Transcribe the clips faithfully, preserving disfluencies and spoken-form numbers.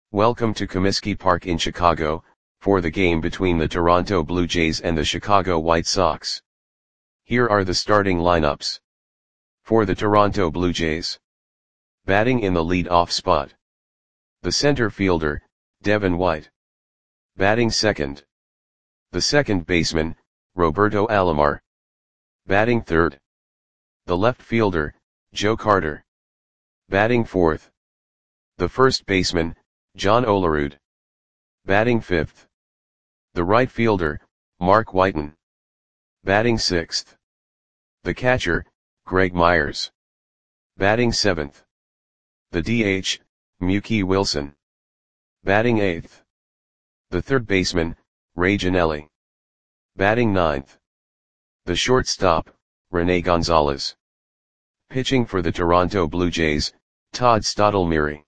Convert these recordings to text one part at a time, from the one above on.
Welcome to Comiskey Park in Chicago, for the game between the Toronto Blue Jays and the Chicago White Sox. Here are the starting lineups. For the Toronto Blue Jays. Batting in the lead-off spot. The center fielder, Devin White. Batting second. The second baseman, Roberto Alomar. Batting third. The left fielder, Joe Carter. Batting fourth. The first baseman, John Olerud. Batting fifth. The right fielder, Mark Whiten. Batting sixth. The catcher, Greg Myers. Batting seventh. The D H, Mookie Wilson. Batting eighth. The third baseman, Ray Gianelli. Batting ninth. The shortstop, Rene Gonzalez. Pitching for the Toronto Blue Jays, Todd Stottlemyre.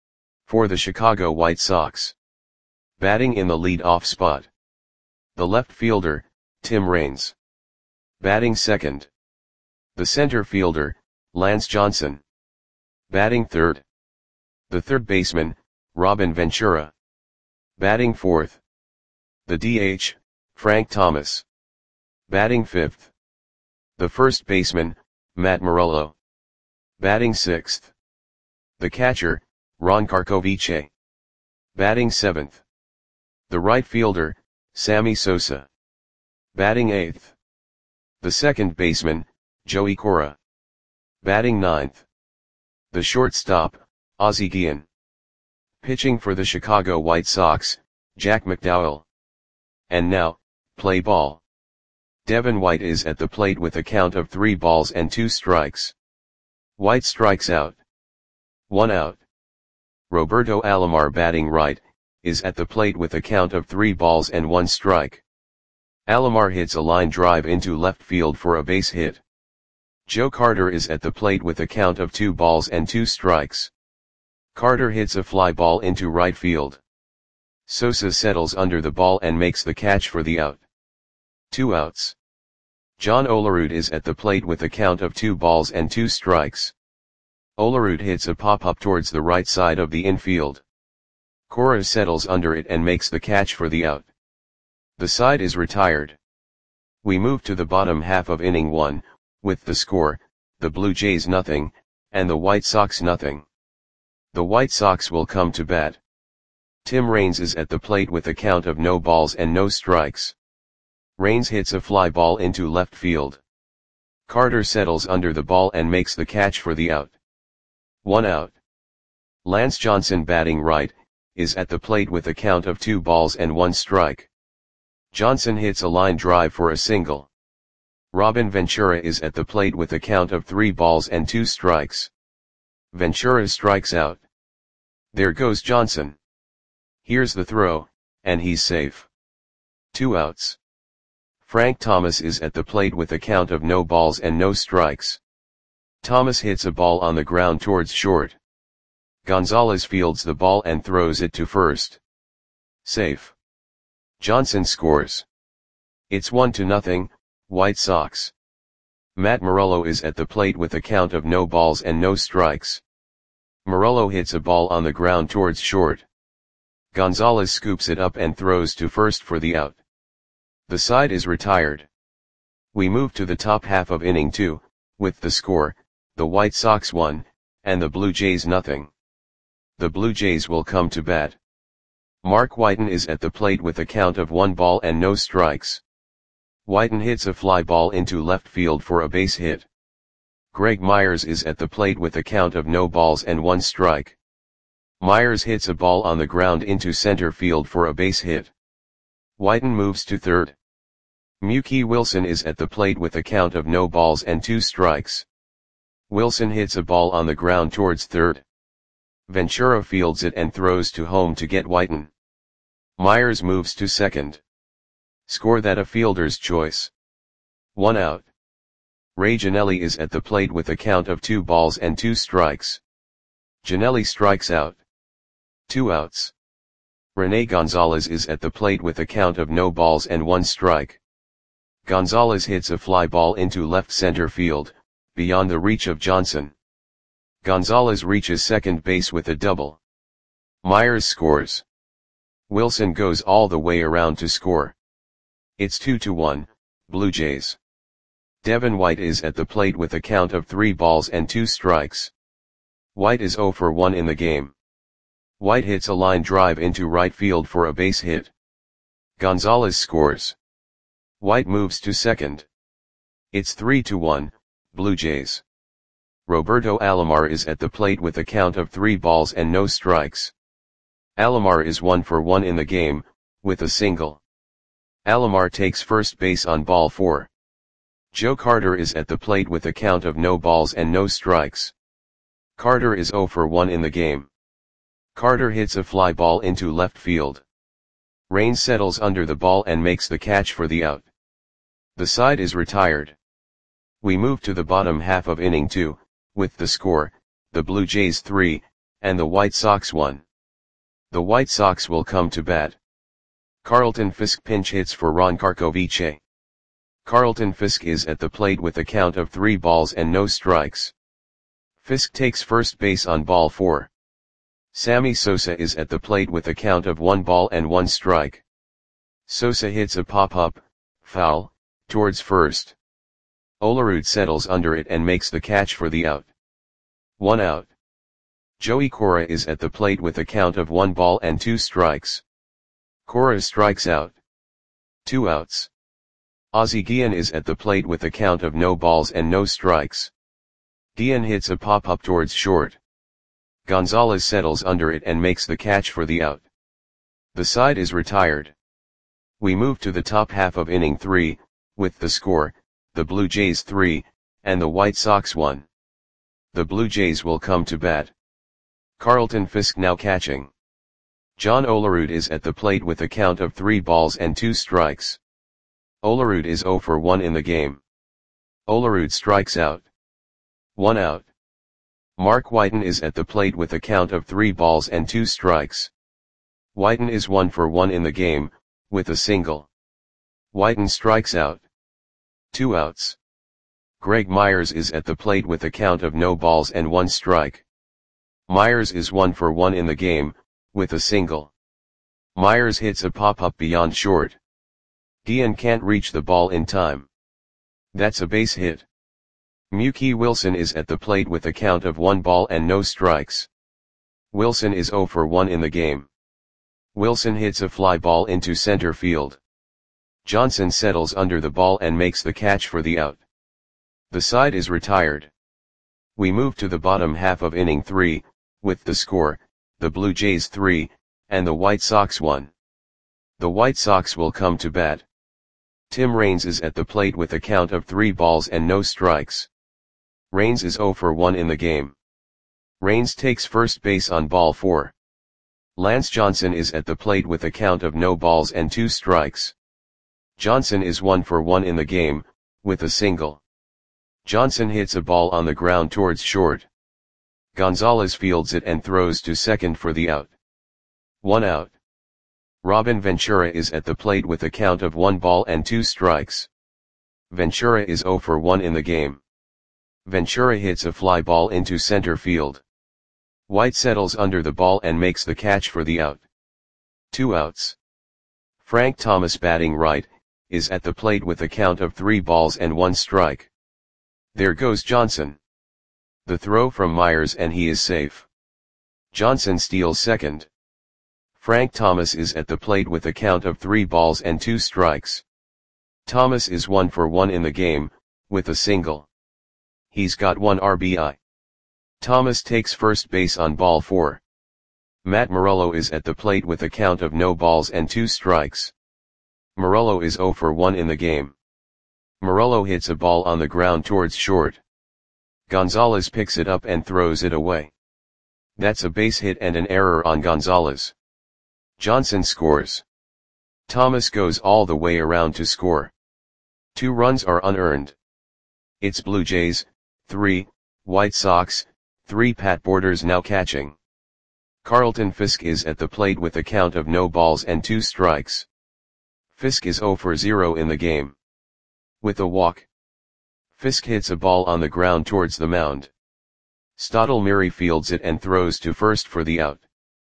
For the Chicago White Sox. Batting in the lead-off spot. The left fielder, Tim Raines. Batting second. The center fielder, Lance Johnson. Batting third. The third baseman, Robin Ventura. Batting fourth. The D H, Frank Thomas. Batting fifth. The first baseman, Matt Morello. Batting sixth. The catcher, Ron Karkovice. Batting seventh. The right fielder, Sammy Sosa. Batting eighth. The second baseman, Joey Cora. Batting ninth. The shortstop, Ozzie Guillen. Pitching for the Chicago White Sox, Jack McDowell. And now, play ball. Devin White is at the plate with a count of three balls and two strikes. White strikes out. One out. Roberto Alomar batting right, is at the plate with a count of three balls and one strike. Alomar hits a line drive into left field for a base hit. Joe Carter is at the plate with a count of two balls and two strikes. Carter hits a fly ball into right field. Sosa settles under the ball and makes the catch for the out. Two outs. John Olerud is at the plate with a count of two balls and two strikes. Olerud hits a pop-up towards the right side of the infield. Cora settles under it and makes the catch for the out. The side is retired. We move to the bottom half of inning one, with the score, the Blue Jays nothing, and the White Sox nothing. The White Sox will come to bat. Tim Raines is at the plate with a count of no balls and no strikes. Raines hits a fly ball into left field. Carter settles under the ball and makes the catch for the out. One out. Lance Johnson batting right, is at the plate with a count of two balls and one strike. Johnson hits a line drive for a single. Robin Ventura is at the plate with a count of three balls and two strikes. Ventura strikes out. There goes Johnson. Here's the throw, and he's safe. Two outs. Frank Thomas is at the plate with a count of no balls and no strikes. Thomas hits a ball on the ground towards short. Gonzalez fields the ball and throws it to first. Safe. Johnson scores. It's one to nothing, White Sox. Matt Morello is at the plate with a count of no balls and no strikes. Morello hits a ball on the ground towards short. Gonzalez scoops it up and throws to first for the out. The side is retired. We move to the top half of inning two, with the score, the White Sox one, and the Blue Jays nothing. The Blue Jays will come to bat. Mark Whiten is at the plate with a count of one ball and no strikes. Whiten hits a fly ball into left field for a base hit. Greg Myers is at the plate with a count of no balls and one strike. Myers hits a ball on the ground into center field for a base hit. Whiten moves to third. Mookie Wilson is at the plate with a count of no balls and two strikes. Wilson hits a ball on the ground towards third. Ventura fields it and throws to home to get Whiten. Myers moves to second. Score that a fielder's choice. One out. Ray Gianelli is at the plate with a count of two balls and two strikes. Gianelli strikes out. Two outs. Rene Gonzalez is at the plate with a count of no balls and one strike. Gonzalez hits a fly ball into left center field, beyond the reach of Johnson. Gonzalez reaches second base with a double. Myers scores. Wilson goes all the way around to score. It's two to one, Blue Jays. Devin White is at the plate with a count of three balls and two strikes. White is zero for one in the game. White hits a line drive into right field for a base hit. Gonzalez scores. White moves to second. It's three to one, Blue Jays. Roberto Alomar is at the plate with a count of three balls and no strikes. Alomar is one for one in the game, with a single. Alomar takes first base on ball four. Joe Carter is at the plate with a count of no balls and no strikes. Carter is zero for one in the game. Carter hits a fly ball into left field. Rain settles under the ball and makes the catch for the out. The side is retired. We move to the bottom half of inning two, with the score, the Blue Jays three, and the White Sox one. The White Sox will come to bat. Carlton Fisk pinch hits for Ron Karkovice. Carlton Fisk is at the plate with a count of three balls and no strikes. Fisk takes first base on ball four. Sammy Sosa is at the plate with a count of one ball and one strike. Sosa hits a pop-up, foul, towards first. Olerud settles under it and makes the catch for the out. One out. Joey Cora is at the plate with a count of one ball and two strikes. Cora strikes out. Two outs. Ozzie Guillen is at the plate with a count of no balls and no strikes. Guillen hits a pop-up towards short. Gonzalez settles under it and makes the catch for the out. The side is retired. We move to the top half of inning three, with the score, the Blue Jays three, and the White Sox one. The Blue Jays will come to bat. Carlton Fisk now catching. John Olerud is at the plate with a count of three balls and two strikes. Olerud is zero for one in the game. Olerud strikes out. One out. Mark Whiten is at the plate with a count of three balls and two strikes. Whiten is one for one in the game, with a single. Whiten strikes out. Two outs. Greg Myers is at the plate with a count of no balls and one strike. Myers is one for one in the game, with a single. Myers hits a pop-up beyond short. Guillen can't reach the ball in time. That's a base hit. Mookie Wilson is at the plate with a count of one ball and no strikes. Wilson is zero for one in the game. Wilson hits a fly ball into center field. Johnson settles under the ball and makes the catch for the out. The side is retired. We move to the bottom half of inning three, with the score, the Blue Jays three, and the White Sox one. The White Sox will come to bat. Tim Raines is at the plate with a count of three balls and no strikes. Raines is zero for one in the game. Raines takes first base on ball four. Lance Johnson is at the plate with a count of no balls and two strikes. Johnson is one for one in the game, with a single. Johnson hits a ball on the ground towards short. Gonzalez fields it and throws to second for the out. One out. Robin Ventura is at the plate with a count of one ball and two strikes. Ventura is zero for one in the game. Ventura hits a fly ball into center field. White settles under the ball and makes the catch for the out. Two outs. Frank Thomas, batting right, is at the plate with a count of three balls and one strike. There goes Johnson. The throw from Myers and he is safe. Johnson steals second. Frank Thomas is at the plate with a count of three balls and two strikes. Thomas is one for one in the game, with a single. He's got one R B I. Thomas takes first base on ball four. Matt Morello is at the plate with a count of no balls and two strikes. Morello is zero for one in the game. Morello hits a ball on the ground towards short. Gonzalez picks it up and throws it away. That's a base hit and an error on Gonzalez. Johnson scores. Thomas goes all the way around to score. Two runs are unearned. It's Blue Jays, three, White Sox, three. Pat Borders now catching. Carlton Fisk is at the plate with a count of no balls and two strikes. Fisk is zero for zero in the game. With a walk. Fisk hits a ball on the ground towards the mound. Stottlemyre fields it and throws to first for the out.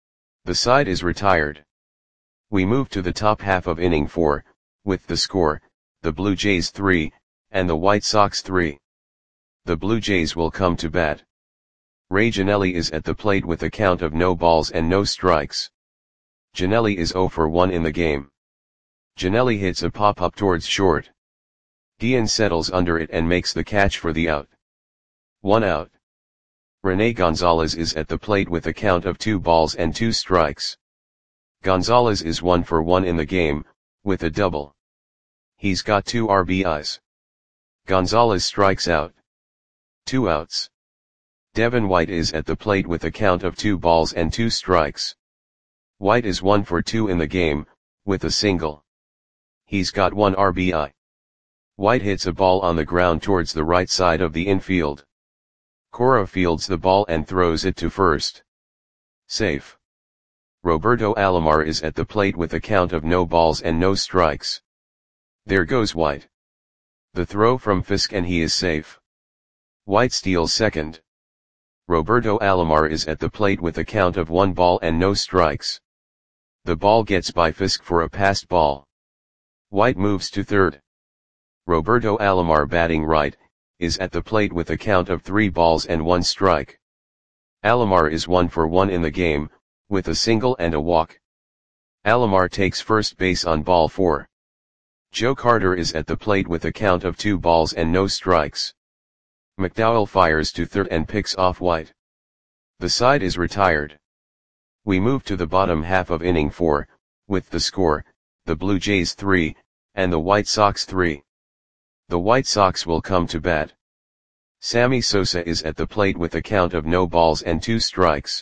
The side is retired. We move to the top half of inning four, with the score, the Blue Jays three, and the White Sox three. The Blue Jays will come to bat. Ray Gianelli is at the plate with a count of no balls and no strikes. Gianelli is oh for one in the game. Gianelli hits a pop-up towards short. Guillen settles under it and makes the catch for the out. One out. Rene Gonzalez is at the plate with a count of two balls and two strikes. Gonzalez is one for one in the game, with a double. He's got two R B Is. Gonzalez strikes out. Two outs. Devin White is at the plate with a count of two balls and two strikes. White is one for two in the game, with a single. He's got one R B I. White hits a ball on the ground towards the right side of the infield. Cora fields the ball and throws it to first. Safe. Roberto Alomar is at the plate with a count of no balls and no strikes. There goes White. The throw from Fisk and he is safe. White steals second. Roberto Alomar is at the plate with a count of one ball and no strikes. The ball gets by Fisk for a passed ball. White moves to third. Roberto Alomar, batting right, is at the plate with a count of three balls and one strike. Alomar is one for one in the game, with a single and a walk. Alomar takes first base on ball four. Joe Carter is at the plate with a count of two balls and no strikes. McDowell fires to third and picks off White. The side is retired. We move to the bottom half of inning four, with the score, the Blue Jays three, and the White Sox three. The White Sox will come to bat. Sammy Sosa is at the plate with a count of no balls and two strikes.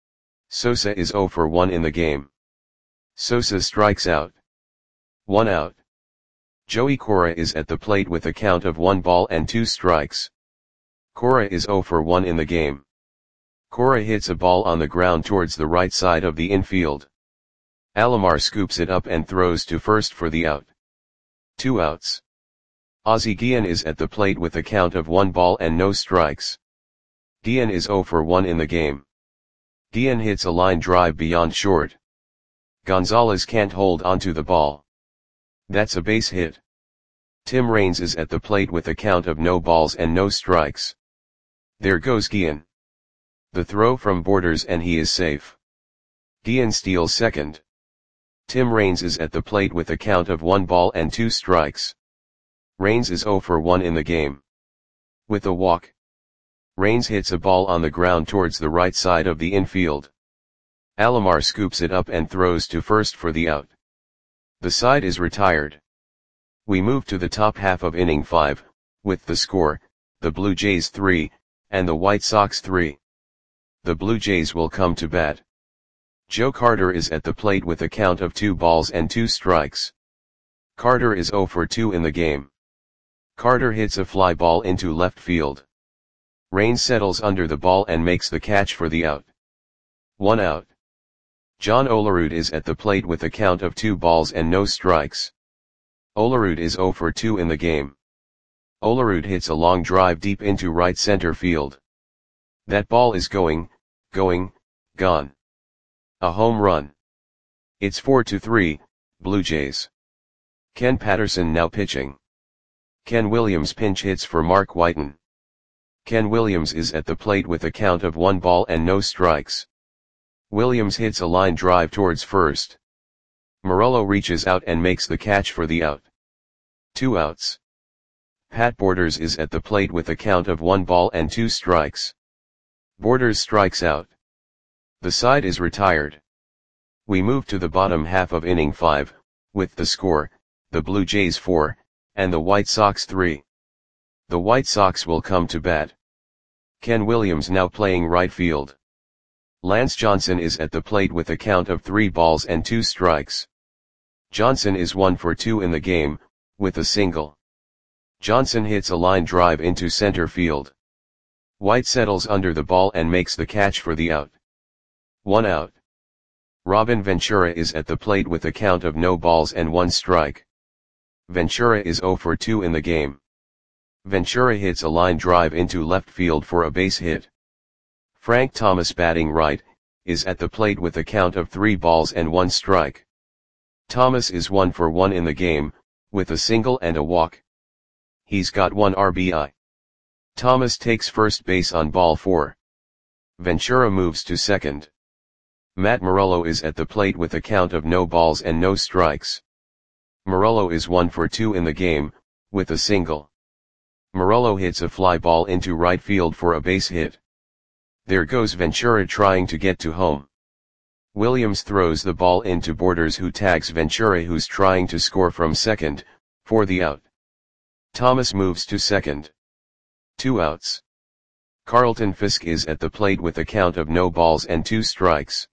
Sosa is oh for one in the game. Sosa strikes out. One out. Joey Cora is at the plate with a count of one ball and two strikes. Cora is oh for one in the game. Cora hits a ball on the ground towards the right side of the infield. Alomar scoops it up and throws to first for the out. Two outs. Ozzie Guillen is at the plate with a count of one ball and no strikes. Guillen is oh for one in the game. Guillen hits a line drive beyond short. Gonzalez can't hold onto the ball. That's a base hit. Tim Raines is at the plate with a count of no balls and no strikes. There goes Guillen. The throw from Borders and he is safe. Guillen steals second. Tim Raines is at the plate with a count of one ball and two strikes. Raines is oh for one in the game. With a walk. Raines hits a ball on the ground towards the right side of the infield. Alomar scoops it up and throws to first for the out. The side is retired. We move to the top half of inning five, with the score, the Blue Jays three, and the White Sox three. The Blue Jays will come to bat. Joe Carter is at the plate with a count of two balls and two strikes. Carter is oh for two in the game. Carter hits a fly ball into left field. Raines settles under the ball and makes the catch for the out. One out. John Olerud is at the plate with a count of two balls and no strikes. Olerud is oh for two in the game. Olerud hits a long drive deep into right center field. That ball is going, going, gone. A home run. It's four to three, Blue Jays. Ken Patterson now pitching. Ken Williams pinch hits for Mark Whiten. Ken Williams is at the plate with a count of one ball and no strikes. Williams hits a line drive towards first. Morello reaches out and makes the catch for the out. Two outs. Pat Borders is at the plate with a count of one ball and two strikes. Borders strikes out. The side is retired. We move to the bottom half of inning five, with the score, the Blue Jays four, and the White Sox three. The White Sox will come to bat. Ken Williams now playing right field. Lance Johnson is at the plate with a count of three balls and two strikes. Johnson is one for two in the game, with a single. Johnson hits a line drive into center field. White settles under the ball and makes the catch for the out. One out. Robin Ventura is at the plate with a count of no balls and one strike. Ventura is oh for two in the game. Ventura hits a line drive into left field for a base hit. Frank Thomas, batting right, is at the plate with a count of three balls and one strike. Thomas is one for one in the game, with a single and a walk. He's got one R B I. Thomas takes first base on ball four. Ventura moves to second. Matt Morello is at the plate with a count of no balls and no strikes. Morello is one for two in the game, with a single. Morello hits a fly ball into right field for a base hit. There goes Ventura trying to get to home. Williams throws the ball into Borders, who tags Ventura, who's trying to score from second, for the out. Thomas moves to second. Two outs. Carlton Fisk is at the plate with a count of no balls and two strikes.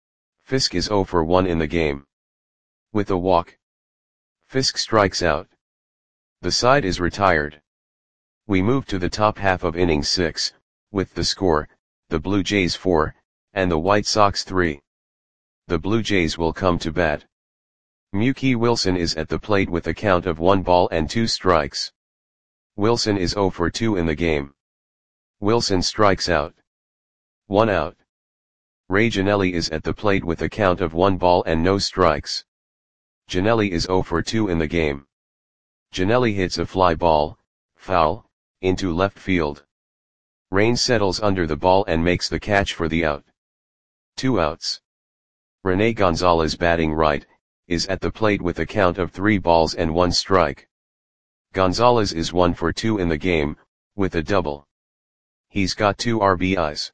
Fisk is zero for one in the game. With a walk, Fisk strikes out. The side is retired. We move to the top half of inning six, with the score, the Blue Jays four, and the White Sox three. The Blue Jays will come to bat. Mookie Wilson is at the plate with a count of one ball and two strikes. Wilson is zero for two in the game. Wilson strikes out. One out. Ray Janelli is at the plate with a count of one ball and no strikes. Janelli is zero for two in the game. Janelli hits a fly ball, foul, into left field. Rain settles under the ball and makes the catch for the out. Two outs. Rene Gonzalez, batting right, is at the plate with a count of three balls and one strike. Gonzalez is one for two in the game, with a double. He's got two R B Is.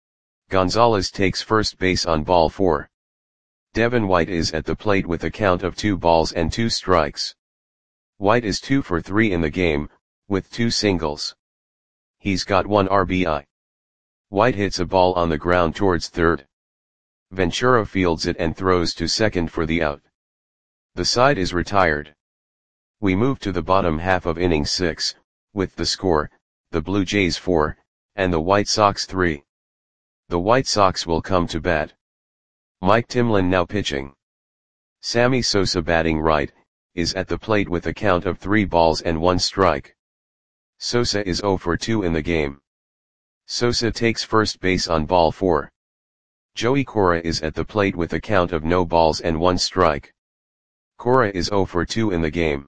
Gonzalez takes first base on ball four. Devin White is at the plate with a count of two balls and two strikes. White is two for three in the game, with two singles. He's got one R B I. White hits a ball on the ground towards third. Ventura fields it and throws to second for the out. The side is retired. We move to the bottom half of inning six, with the score, the Blue Jays four, and the White Sox three. The White Sox will come to bat. Mike Timlin now pitching. Sammy Sosa, batting right, is at the plate with a count of three balls and one strike. Sosa is zero for two in the game. Sosa takes first base on ball four. Joey Cora is at the plate with a count of no balls and one strike. Cora is zero for two in the game.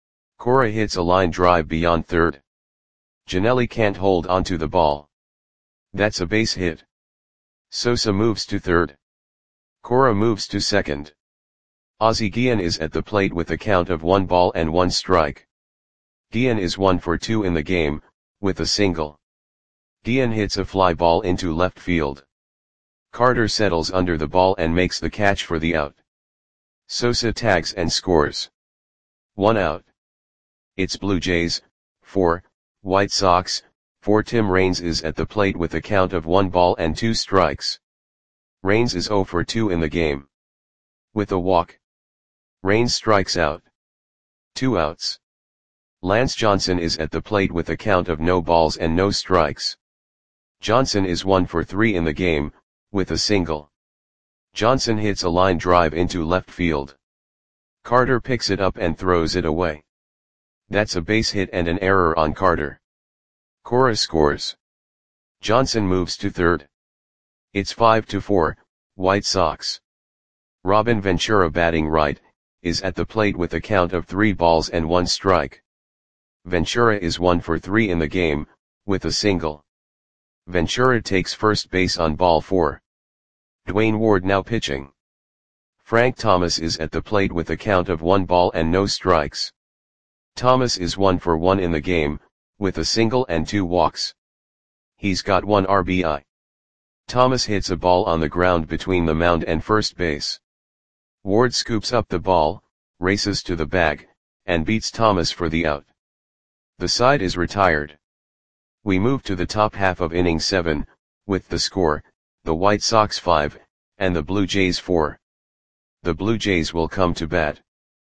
Cora hits a line drive beyond third. Janelli can't hold onto the ball. That's a base hit. Sosa moves to third. Cora moves to second. Ozzie Guillen is at the plate with a count of one ball and one strike. Guillen is one for two in the game, with a single. Guillen hits a fly ball into left field. Carter settles under the ball and makes the catch for the out. Sosa tags and scores. One out. It's Blue Jays, four, White Sox, four. Tim Raines is at the plate with a count of one ball and two strikes. Raines is zero for two in the game. With a walk, Raines strikes out. Two outs. Lance Johnson is at the plate with a count of no balls and no strikes. Johnson is one for three in the game, with a single. Johnson hits a line drive into left field. Carter picks it up and throws it away. That's a base hit and an error on Carter. Cora scores. Johnson moves to third. It's five to four, White Sox. Robin Ventura, batting right, is at the plate with a count of three balls and one strike. Ventura is one for three in the game, with a single. Ventura takes first base on ball four. Dwayne Ward now pitching. Frank Thomas is at the plate with a count of one ball and no strikes. Thomas is one for one in the game, with a single and two walks. He's got one R B I. Thomas hits a ball on the ground between the mound and first base. Ward scoops up the ball, races to the bag, and beats Thomas for the out. The side is retired. We move to the top half of inning seven, with the score, the White Sox five, and the Blue Jays four. The Blue Jays will come to bat.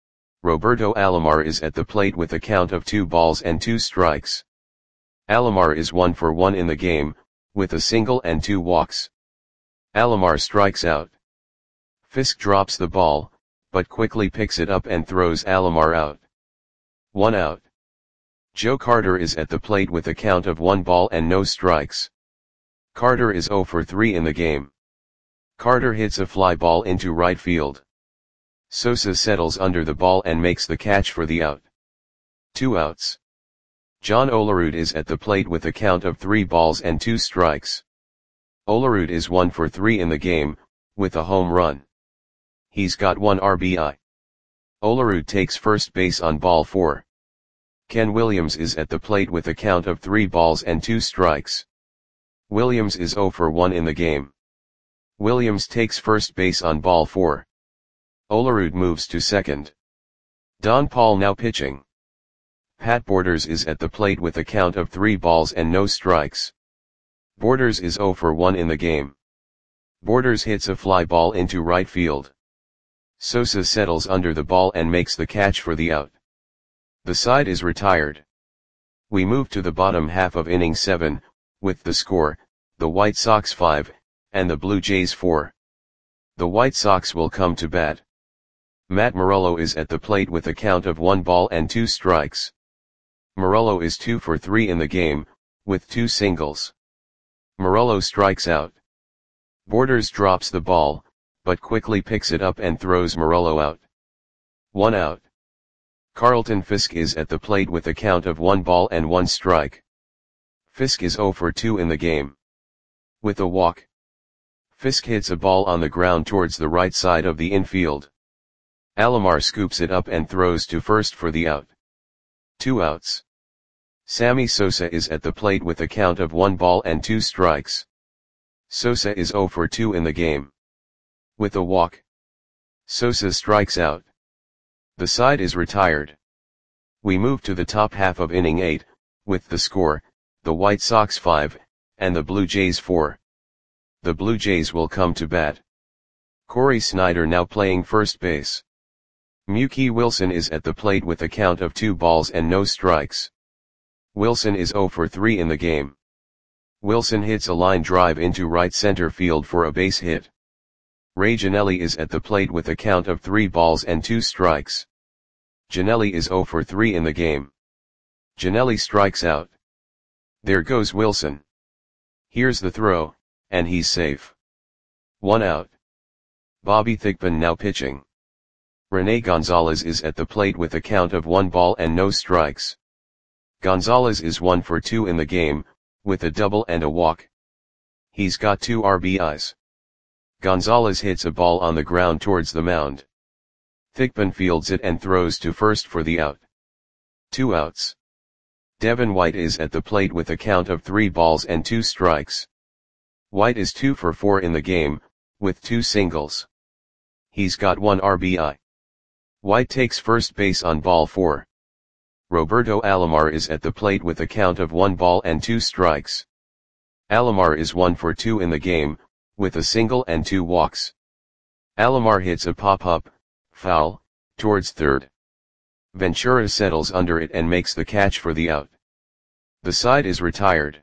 Roberto Alomar is at the plate with a count of two balls and two strikes. Alomar is one for one in the game, with a single and two walks. Alomar strikes out. Fisk drops the ball, but quickly picks it up and throws Alomar out. One out. Joe Carter is at the plate with a count of one ball and no strikes. Carter is zero for three in the game. Carter hits a fly ball into right field. Sosa settles under the ball and makes the catch for the out. Two outs. John Olerud is at the plate with a count of three balls and two strikes. Olerud is one for three in the game, with a home run. He's got one R B I. Olerud takes first base on ball four. Ken Williams is at the plate with a count of three balls and two strikes. Williams is zero for one in the game. Williams takes first base on ball four. Olerud moves to second. Don Paul now pitching. Pat Borders is at the plate with a count of three balls and no strikes. Borders is zero for one in the game. Borders hits a fly ball into right field. Sosa settles under the ball and makes the catch for the out. The side is retired. We move to the bottom half of inning seven, with the score, the White Sox five, and the Blue Jays four. The White Sox will come to bat. Matt Morello is at the plate with a count of one ball and two strikes. Morello is two for three in the game, with two singles. Morello strikes out. Borders drops the ball, but quickly picks it up and throws Morello out. One out. Carlton Fisk is at the plate with a count of one ball and one strike. Fisk is zero for two in the game. With a walk. Fisk hits a ball on the ground towards the right side of the infield. Alomar scoops it up and throws to first for the out. Two outs. Sammy Sosa is at the plate with a count of one ball and two strikes. Sosa is zero for two in the game. With a walk. Sosa strikes out. The side is retired. We move to the top half of inning eight, with the score, the White Sox five, and the Blue Jays four. The Blue Jays will come to bat. Corey Snyder now playing first base. Mookie Wilson is at the plate with a count of two balls and no strikes. Wilson is zero for three in the game. Wilson hits a line drive into right center field for a base hit. Ray Gianelli is at the plate with a count of three balls and two strikes. Gianelli is zero for three in the game. Gianelli strikes out. There goes Wilson. Here's the throw, and he's safe. One out. Bobby Thigpen now pitching. Rene Gonzalez is at the plate with a count of one ball and no strikes. Gonzalez is one for two in the game, with a double and a walk. He's got two R B Is. Gonzalez hits a ball on the ground towards the mound. Thigpen fields it and throws to first for the out. Two outs. Devin White is at the plate with a count of three balls and two strikes. White is two for four in the game, with two singles. He's got one R B I. White takes first base on ball four. Roberto Alomar is at the plate with a count of one ball and two strikes. Alomar is one for two in the game, with a single and two walks. Alomar hits a pop-up, foul, towards third. Ventura settles under it and makes the catch for the out. The side is retired.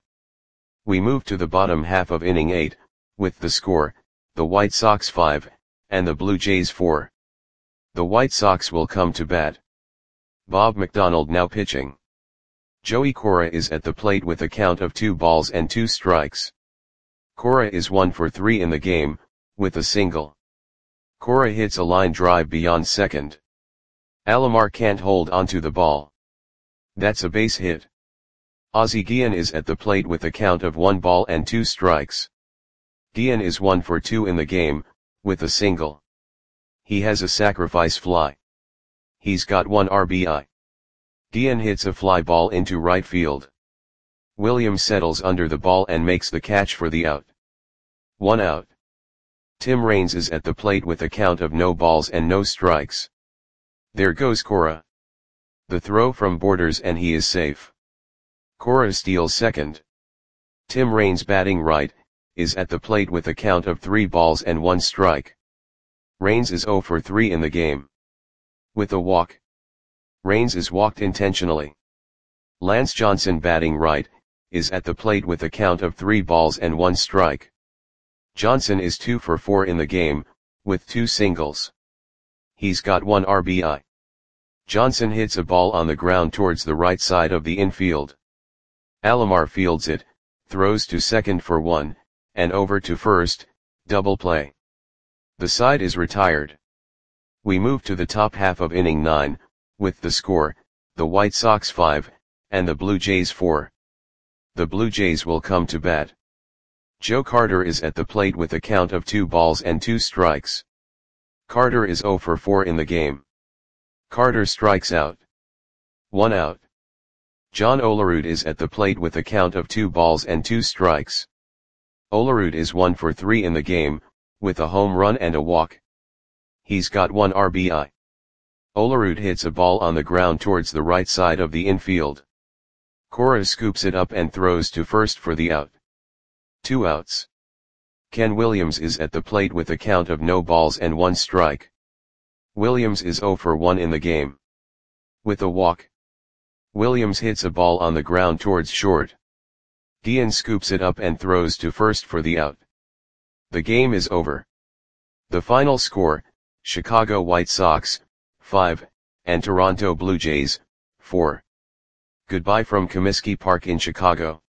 We move to the bottom half of inning eight, with the score, the White Sox five, and the Blue Jays four. The White Sox will come to bat. Bob McDonald now pitching. Joey Cora is at the plate with a count of two balls and two strikes. Cora is one for three in the game, with a single. Cora hits a line drive beyond second. Alomar can't hold onto the ball. That's a base hit. Ozzie Guillen is at the plate with a count of one ball and two strikes. Guillen is one for two in the game, with a single. He has a sacrifice fly. He's got one R B I. Guillen hits a fly ball into right field. Williams settles under the ball and makes the catch for the out. One out. Tim Raines is at the plate with a count of no balls and no strikes. There goes Cora. The throw from Borders and he is safe. Cora steals second. Tim Raines batting right, is at the plate with a count of three balls and one strike. Raines is zero for three in the game. With a walk. Raines is walked intentionally. Lance Johnson batting right, is at the plate with a count of three balls and one strike. Johnson is two for four in the game, with two singles. He's got one R B I. Johnson hits a ball on the ground towards the right side of the infield. Alomar fields it, throws to second for one, and over to first, double play. The side is retired. We move to the top half of inning nine, with the score, the White Sox five, and the Blue Jays four. The Blue Jays will come to bat. Joe Carter is at the plate with a count of two balls and two strikes. Carter is zero for four in the game. Carter strikes out. One out. John Olerud is at the plate with a count of two balls and two strikes. Olerud is one for three in the game, with a home run and a walk. He's got one R B I. Olerud hits a ball on the ground towards the right side of the infield. Cora scoops it up and throws to first for the out. Two outs. Ken Williams is at the plate with a count of no balls and one strike. Williams is zero for one in the game. With a walk. Williams hits a ball on the ground towards short. Guillen scoops it up and throws to first for the out. The game is over. The final score, Chicago White Sox, five, and Toronto Blue Jays, four. Goodbye from Comiskey Park in Chicago.